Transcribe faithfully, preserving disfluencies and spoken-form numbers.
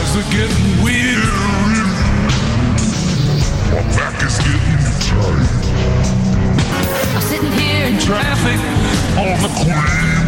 legs are getting weary. My back is getting tight. I'm sitting here in Traffic on the Queen.